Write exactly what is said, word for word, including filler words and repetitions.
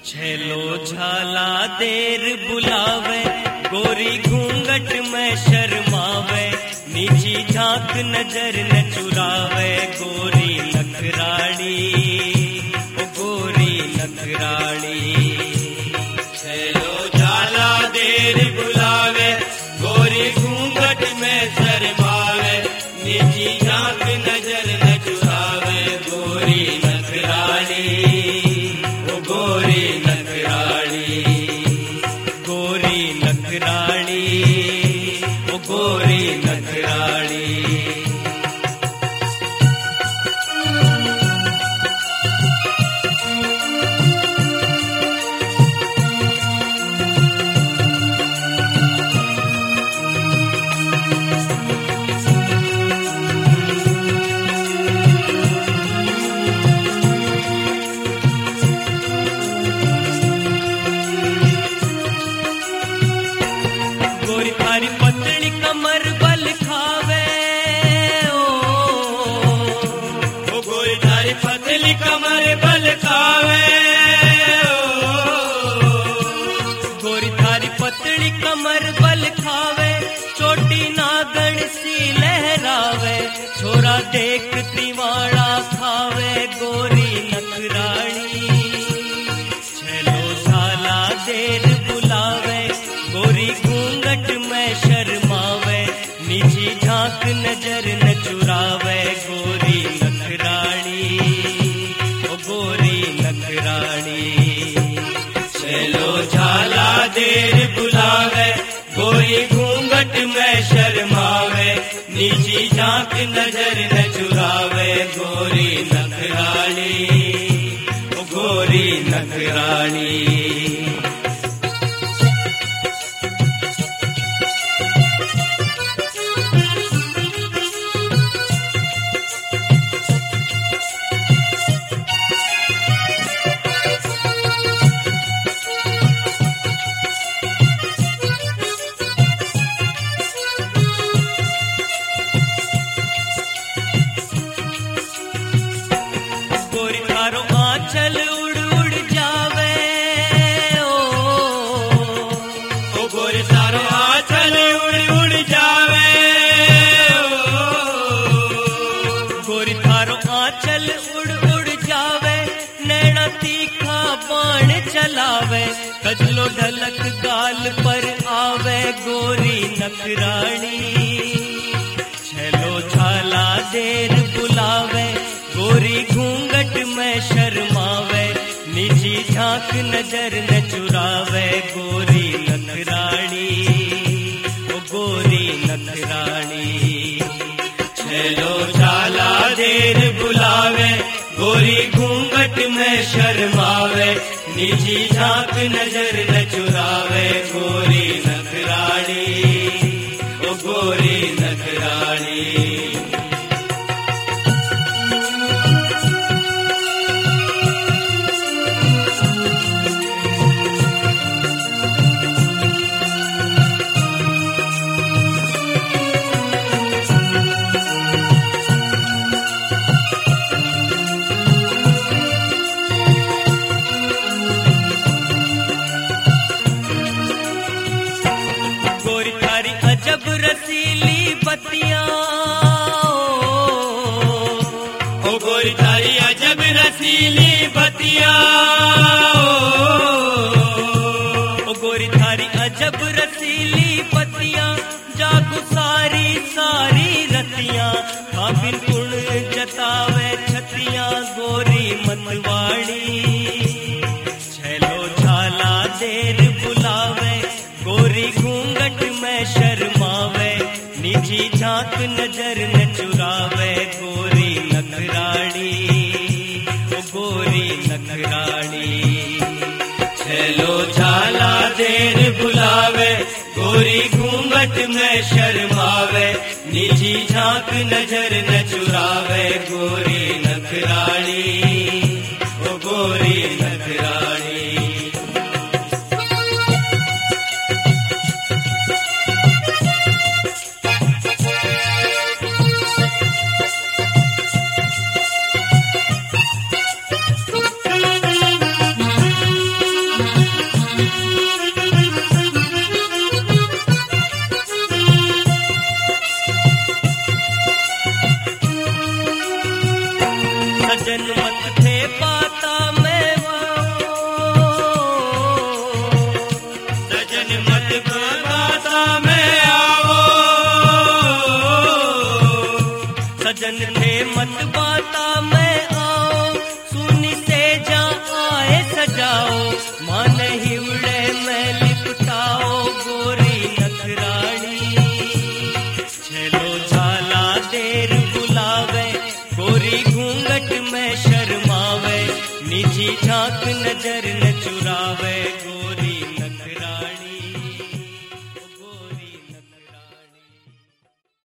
छेलो झाला देर बुलावे, गोरी घूंघट में शर्मावे, नीची झांक नजर न चुरावे, गोरी नखराड़ी ओ गोरी नखराड़ी। छेलो झाला देर बुलावे, गोरी घूंघट में शर्मावे, नीची झांक नजर न चुरावे, गोरी नखराड़ी ओ गोरी नखराड़ी। गोरी नखराड़ी ओ गोरी नखराड़ी। गोरी थारी पतली कमर बल खावे, ओ, ओ गोरी थारी पतली कमर बल खावे, ओ, गोरी थारी पतली कमर बल खावे, चोटी नागण सी लहरावे, छोरा देख तिवाड़ा खावे, गोरी नखराड़ी। छेलो झाला देर बुलावे, गोरी घूंघट में शर्मावे, नीची झांक नजर न चुरावे, गोरी नखराड़ी ओ गोरी नखराड़ी। छेलो झाला देर बुलावे, गोरी घूंघट में शर्मावे, नीची झांक नजर न चुरावे, गोरी नखराड़ी ओ गोरी नखराड़ी। गोरी थारो आंचल उड़ उड़ जावे, ओ, ओ गोरी थारो आंचल उड़ उड़ जावे, ओ, गोरी थारो आंचल उड़ उड़ जावे, नैना तीखा बाण चलावे, कजलो ढलक गाल पर आवे, गोरी नखराड़ी। छेलो झाला देर बुलावे, गोरी घूंघट में शर्मावे, निजी झांक नजर न चुरावे, गोरी नखराड़ी ओ गोरी नखराड़ी। छेलो झाला देर बुलावे, गोरी घूंघट में शर्मावे, निजी झांक नजर न चुरावे, गोरी नखराड़ी ओ गोरी नखराड़ी। गोरी थारी अजब रसीली बत्तियां, ओ गोरी थारी अजब रसीली बत्तियां, ओ गोरी थारी अजब रसीली बत्तियां, जागू सारी सारी रतियां, काबिल गुण जतावे छतियां, गोरी मतवाड़ी। छेलो झाला देर बुलावे, गोरी घूंघट में शर्मावे, निजी झांक नजर न चुरावे, गोरी नखराड़ी ओ गोरी नखराड़ी। छेलो झाला देर बुलावे, गोरी घूंघट में शर्मावे, निजी झांक नजर न चुरावे, गोरी नखराड़ी ओ गोरी नखराड़ी। सजन मत थे पाता में सजन मत पाता में आओ सजन थे मत पाता में आओ सुनी से जा आए सजाओ मान ही उड़े में लिपटाओ गोरी नखरानी चलो झाला देर बुलावे गोरी घूंघट में शर्मावे निजी झांक नजर न